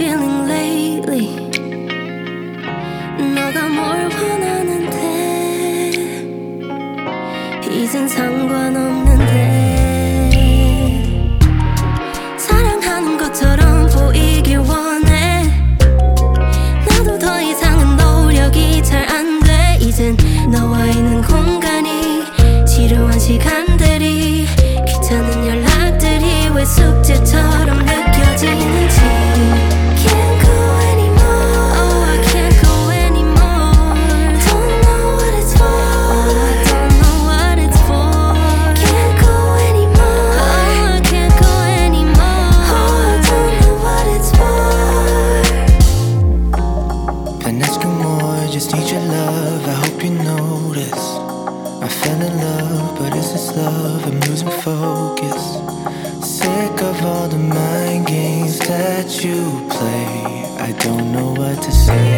feeling lately? 너가 뭘 원하는데 이젠 상관없는데 사랑하는 것처럼 보이길 원해. 나도 더 이상은 노력이 잘 안 돼. 이젠 너와 있는 공간이 지루한 시간들이 귀찮은 연락들이 왜 숙제처럼 느껴지는지. Can't go anymore. Oh, I can't go anymore. Don't know what it's for. Don't know what it's for. Can't go anymore. Oh, I can't go anymore. Oh, I don't know what it's for. Been asking more, just need your love. I hope you notice. I fell in love, but is this love? I'm losing focus. Sick of all the mind games that you play. I don't know what to say.